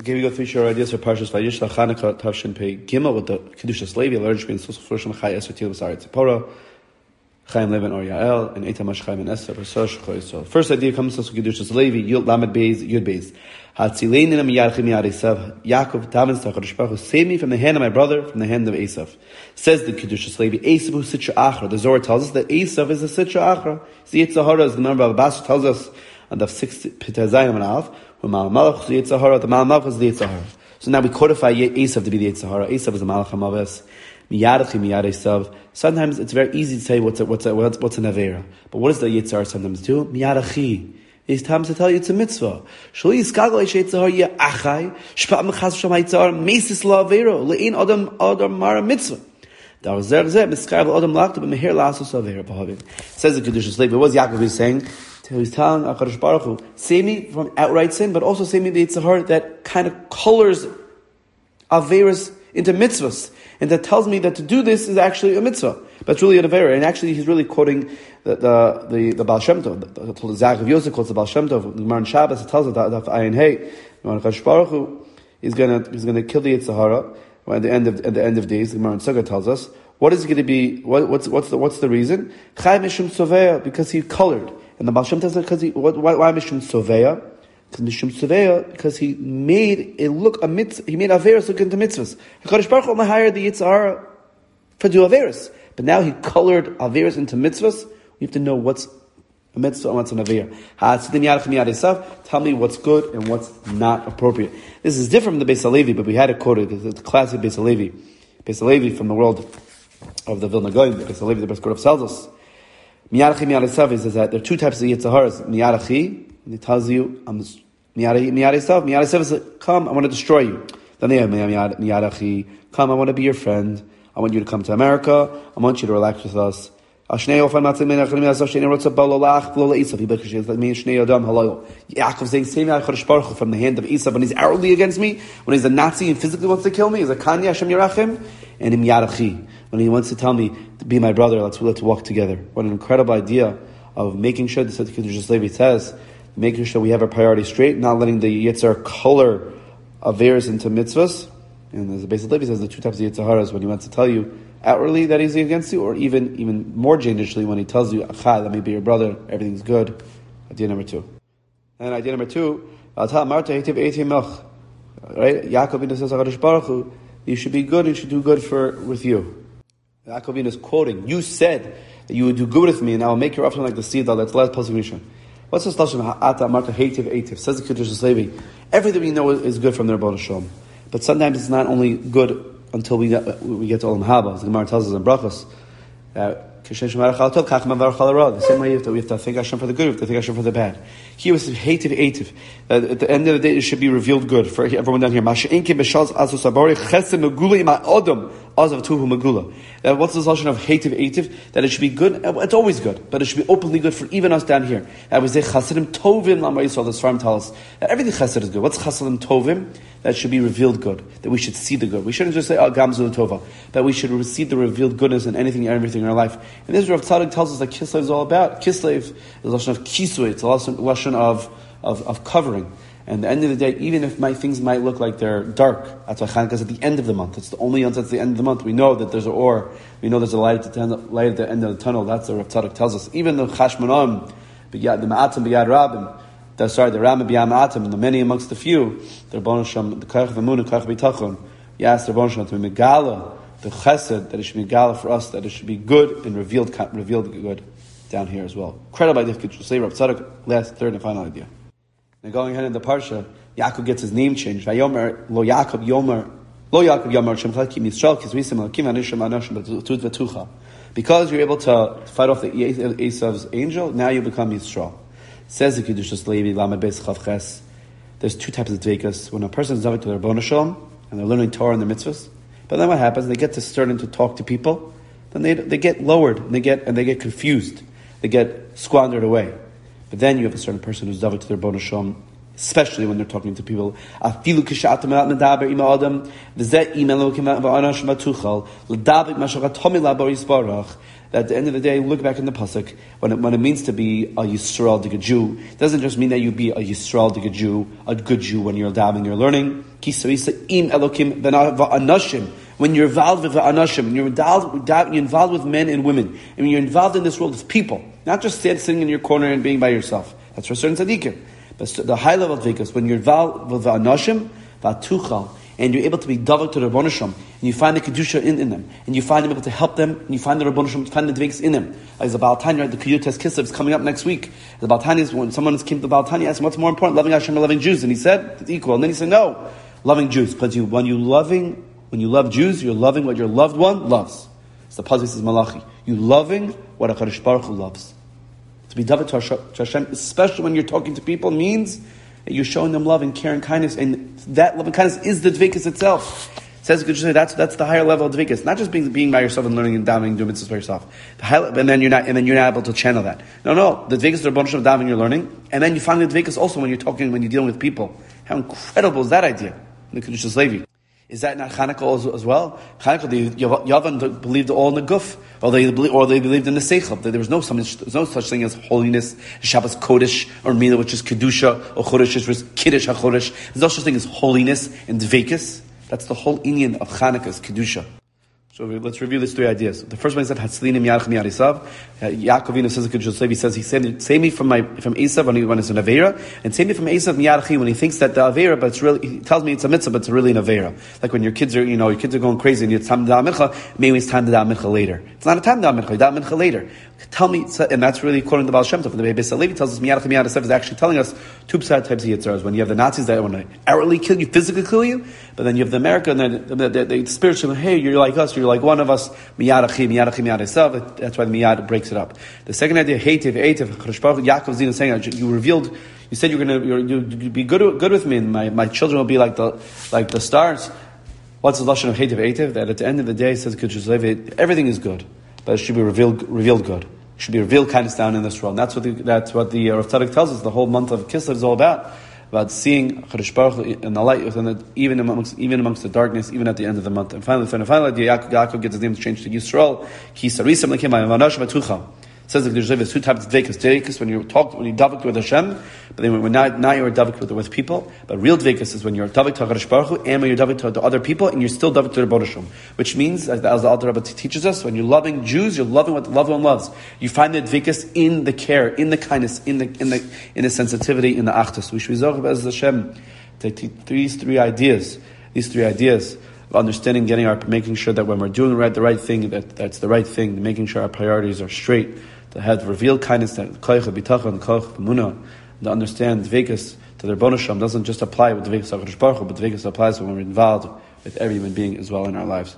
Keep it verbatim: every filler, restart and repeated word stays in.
Okay, we go three short ideas for Parshas Vayishlach Chanukah Tavshin Pei Gimel with the Kedushas Levi. Learn Shbein Sus Floshim Chai Esor Til B'Sar Tzipora Chaim Levin Or Yael and Eitamash Chaim and Esther Rosh Choyisol. First idea comes to us with Kedushas Levi Yud Lamed Beis Yud Beis Hatzilein Ninem Yarchim Yad Esav Yaakov Tamens Tacharish Baruch Save me from the hand of my brother, from the hand of Esav. Says the Kedushas Levi Esav Hu Sitra Achra. The Zohar tells us that Esav is a Sitra Achra. The Yetzer Hara, as the member of Abbas tells us on the sixth Pitazayim and Alf. The Malach is the Yetzer Hara. The Malach is the Yetzer Hara. So now we codify Esav to be the Yetzer Hara. Esav is the Malach HaMaves. Miyadachim Miyad Esav. Sometimes it's very easy to say what's a, what's a, what's, what's an Avera. But what does the Yetzer Hara sometimes do? Miyadachi. It's time to tell you it's a mitzvah. Shali Yiskagal Eish Yetzer Hara Yeh Achai. Shpa Mechaz Sham Yetzer Hara Mesis La Avera. Le'in Adam Adam Mara Mitzvah. Says the Kedushas Levi. What was Yaakov saying? He was telling HaKadosh Baruch Hu, save me from outright sin, but also save me the Yetzer Hara that kind of colors Averas into mitzvahs. And that tells me that to do this is actually a mitzvah. But it's really an Avera. And actually he's really quoting the the, the, the Baal Shem Tov. The, the, the Zach of Yosef quotes the Baal Shem Tov. The Gemara in Shabbos, it tells us that Ayin Hey, HaKadosh Baruch Hu is going to he's going to kill the Yetzer Hara at the end of at the end of days. The Gemara in Sukkah tells us. What is going to be? What, what's what's the what's the reason? Chai Mishum Soveya, because he colored, and the Baal Shem tells us because he what, why, why Mishum Soveya? Because Mishum Soveya, because he made it look a mitzvah. He made Averis look into mitzvahs. Hakadosh Baruch Hu only hired the Yetzer Hara for do Averis, but now he colored Averis into mitzvahs. We have to know what's a mitzvah and what's an Aver. Tell me what's good and what's not appropriate. This is different from the Beis Halevi, but we had it quoted. It's the classic Beis Halevi. Beis Halevi from the world of the Vilna Goyim, because the Levi the best Korov tells us. Miyadachi Miyad Esav is that there are two types of Yetzer Haras. Miyadachi, and it tells you, I'm Miyad Esav. Miyad Esav is, come, I want to destroy you. Then they have Miyadachi, come, I want to be your friend. I want you to come to America. I want you to relax with us. Yaakov saying, save me HaKadosh Baruch Hu from the hand of Esav when he's outwardly against me, when he's a Nazi and physically wants to kill me, he's a Kanya Hashem Yerachim, and in Yadachi, when he wants to tell me to be my brother, let's let's walk together. What an incredible idea of making sure, the Kedushas Levi says, making sure we have our priorities straight, not letting the Yetzer color Averis into mitzvahs. And as the Beis Levi says, the two types of Yetzer Haras, when he wants to tell you outwardly that he's against you, or even even more dangerously when he tells you, Achai, let me be your brother, everything's good. Idea number two. And idea number two, right? Yaakov says, HaKadosh Baruch Hu, you should be good and should do good for with you. Yaakov is quoting, you said that you would do good with me and I will make your offering like the seed. That's the last pasuk Rishon. What's this lashon? Ata Marta Heitiv Eitiv. Says the Kedushas Levi. Everything we know is good from their Rebbeinu Shalom. But sometimes it's not only good until we get, we get to Olam Haba. As the Gemara tells us in Brachos, that the same way we have, to, we have to thank Hashem for the good, we have to thank Hashem for the bad. Here was hated ative. At the end of the day, it should be revealed good for everyone down here. What's this notion of hated ative? That it should be good. It's always good, but it should be openly good for even us down here. That we say chasidim tovim. Lamar Yisrael. The Sfarim tell us that everything chassid is good. What's chasidim tovim? That should be revealed good. That we should see the good. We shouldn't just say, oh, gamzu tova. That we should receive the revealed goodness in anything and everything in our life. And this Rav Tzadok tells us that Kislev is all about. Kislev is a lesson of kisui. It's a lesson of, of, of covering. And at the end of the day, even if my things might look like they're dark, that's why Chanukah is at the end of the month. It's the only month that's the end of the month. We know that there's an or. We know there's a light at the end, light at the end of the tunnel. That's what Rav Tzadok tells us. Even the Chashmonaim, the Ma'atim B'Yad Rabbim, the, sorry, the Rambam B'Yad Ma'atim, and the many amongst the few, the Rebbeinu Shalom, the Koach V'Emunah, Koach B'Tachon, yes, the Rebbeinu Shalom to be Megala, the Chesed, that it should be Megala for us, that it should be good and revealed, revealed good down here as well. Incredible idea. Could you say Rav Tzadok? Last, third, and final idea. Now going ahead in the Parsha, Yaakov gets his name changed. Vayomer lo Yaakov Yomer lo Yaakov Yomer Shem Chakim Yisrael Kizvisim Lakim Anishim Anashim Betut Vetucha. Because you're able to fight off the Esav's angel, now you become Yisrael. Says the Kedushas Levi Lamed Beis Chav Ches. There's two types of dveikus. When a person is zavik to their Rebbeinu Shalom and they're learning Torah and the mitzvahs, but then what happens? They get to starting to talk to people. Then they they get lowered and they get and they get confused. They get squandered away. But then you have a certain person who's zavik to their Rebbeinu Shalom. especially when they're talking to people. Afilu kishatam medaber ima adam v'zeh imelo kima v'anash matuchal l'dabik mashachatomi labor yisbarach. At the end of the day, look back in the pasuk when it, when it means to be a Yisrael, a Jew. It doesn't just mean that you be a Yisrael, a Jew, a good Jew when you're davening, you're learning. Im elokim v'anashim. When you're involved with anashim, when you're involved, you're involved with men and women, and when you're involved in this world of people, not just sitting in your corner and being by yourself. That's for certain tzaddikim. But the high level of dvikas, when you're involved with anashim, v'atuchal, and you're able to be davak to the Rebbeinu Shem, and you find the kedusha in, in them, and you find them able to help them, and you find the Rebbeinu Shem, you find the dvikas in them. Like the Baal Tanya, the Kiyutes Kislev is coming up next week. The Baal Tanya is when someone came to the Baal Tanya, asked him, what's more important, loving Hashem or loving Jews? And he said, it's equal. And then he said, no, loving Jews. Because you, when you loving, when you love Jews, you're loving what your loved one loves. It's the pasuk says Malachi. You loving what HaKadosh Baruch Hu loves. To be davak to Hashem, especially when you're talking to people, means that you're showing them love and care and kindness, and that love and kindness is the dvikas itself. It says that's that's the higher level of dvikas, not just being being by yourself and learning and davening, doing mitzvahs by yourself. The high, and then you're not, and then you're not able to channel that. No, no, the dvikas are a bunch of davening you're learning, and then you find the dvikas also when you're talking, when you're dealing with people. How incredible is that idea? The Kedushas Levi. Is that not Chanukah as well? Chanukah, the Yavan believed all in the guf, or they believed, or they believed in the seichel. There was no there was no such thing as holiness, Shabbos Kodesh, or Mina, which is kedusha, or Chodesh, which is kiddush hachodesh. There's no such thing as holiness and dveikus. That's the whole inyan of Chanukah, is kedusha. So let's review these three ideas. The first one is that Hatzlinim Yarchim Yarisav. Yaakov Avinu says, he says, he said, save me from my from Esav when, he, when it's an Aveira, and save me from Esav Miyarchi when he thinks that the Aveira, but it's really, he tells me it's a mitzvah, but it's really an Aveira. Like when your kids are, you know, your kids are going crazy and it's time to da mincha, maybe it's time to da mincha later. It's not a time to da mincha, you da mincha later. Tell me, and that's really according to the Baal Shem Tov. The Beis Halevi tells us, Miyarchim Yarisav is actually telling us two types of Yitzaras. When you have the Nazis that want to outwardly kill you, physically kill you, but then you have the America, and then the, the, the, the spiritual, hey, you're like us, you're like one of us, miyarachim, miyarachim, miyarasav. That's why the miyad breaks it up. The second idea, heitiv, eitiv, Yaakov Zina saying, you revealed, you said you're going to you're, you'd be good good with me, and my, my children will be like the like the stars. What's the lashon of heitiv, eitiv? That at the end of the day, says Kedushas Levi, everything is good, but it should be revealed revealed good. It should be revealed kindness down in this world. And that's what the, that's what the uh, Rav Tzadok tells us. The whole month of Kislev is all about. About seeing Kadosh Baruch Hu in the light, within the, even amongst even amongst the darkness, even at the end of the month. And finally, finally, finally Yaakov, Yaakov gets his name changed to Yisrael. Ki sarisam lekim v'anash v'tucham. Says that there's two types of dvekas. Dvekas when you talk, when you davik with Hashem, but then when now, now you're davik with with people. But real dvekas is when you're davik to Kadosh Baruch Hu and when you're davik to other people, and you're still davik to the Rebbeinu Shem. Which means, as the, as the Alter Rebbe teaches us, when you're loving Jews, you're loving what the loved one loves. You find the dvekas in the care, in the kindness, in the in the in the sensitivity, in the achdus. We should be zocheh as Hashem take these three ideas, these three ideas of understanding, getting our, making sure that when we're doing right, the right thing, that that's the right thing, making sure our priorities are straight. To have revealed kindness, that koich bitachon, koich b'munah, to understand dvekas to the Rebbeinu Shem doesn't just apply with dvekas HaKadosh Baruch Hu, but dvekas applies when we're involved with every human being as well in our lives.